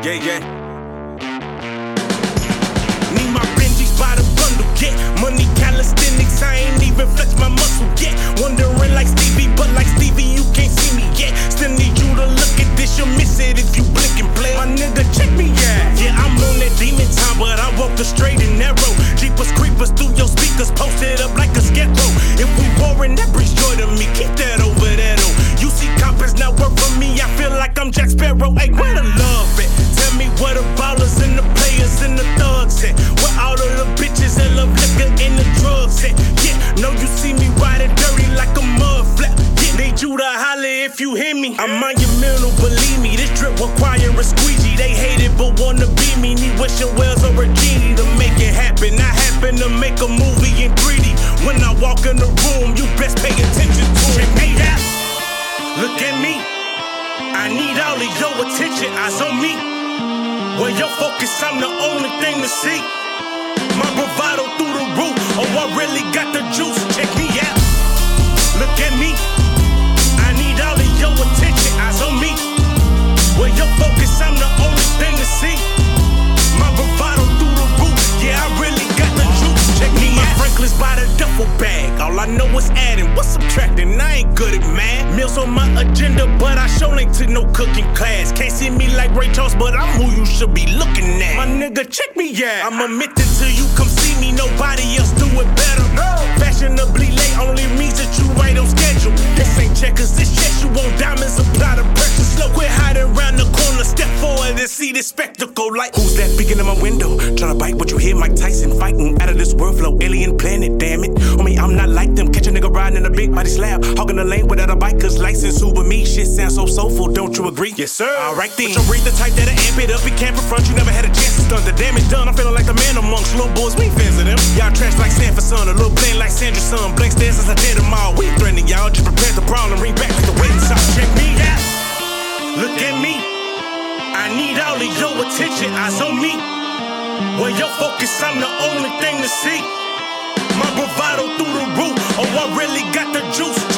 Yeah, yeah. Need my Benjis by the bundle, yeah. Money calisthenics, I ain't even flex my muscle yet. Wondering like Stevie, but like Stevie, you can't see me yet. Still need you to look at this, you'll miss it if you blink and play. My nigga, check me, yeah. Yeah, I'm on that demon time, but I walk the straight and narrow. Jeepers creepers through your speakers, posted up like a scarecrow. If we warring, that brings joy to me. Keep that over there, though. You see coppers not work for me, I feel like I'm Jack Sparrow. Hey, where the love at? Tell me where the ballers and the players and the thugs at. Where all of the bitches that love liquor and the drugs at. Yeah, know you see me riding dirty like a mud flap. Yeah, need you to holler if you hear me. I'm monumental, believe me. This trip require a squeegee. They hate it but wanna be me. Need wishing wells or a genie to make it happen. I happen to make a movie in 3D. When I walk in the room, you best pay attention to it. Check me out. Look at me. I need all of your attention, eyes on me. Where your focus, I'm the only thing to see. My bravado through the roof, oh, I really got the juice. Check me out. Look at me. I need all of your attention, eyes on me. Where your focus, I'm the only thing to see. My bravado through the roof, yeah, I really got the juice. Check me out. My Franklin's by the duffel bag. All I know is adding, what's subtracting? I ain't good at math. Meals on my agenda, but I show ain't to no cooking class. Can't see me like Ray Charles, but I'm who you should be looking at. My nigga, check me out. I'm admitted till you come see me, nobody else do it better. Fashionably late only means that you right on schedule. This ain't checkers, this chess you want diamonds, apply the pressure. Slow, quit hiding around the corner, step forward and see this spectacle. Like, who's that peeking in my window? Tryna bite what you hear, Mike Tyson fighting out of this world flow, alien planet, damn it. Homie, I'm not like them, catch a nigga riding in a big body slab, hogging the lane without a biker's license. Who but me, shit sounds so soulful, don't you agree? Yes sir. Alright then, but you read the type that'll amp it up, he can't front, you never had a chance to stun. The damage done, I'm feeling like the man amongst little boys, we ain't fans of them. Y'all trash like Sanford son, a little plain like Sandra's son. Blank stares as I did them all, we ain't threatening y'all, just prepare the problem, ring back like the wedding song. Check me out, look at me. I need all of your attention, eyes on me. Where your focus, I'm the only thing to see. My bravado through the roof, oh, I really got the juice.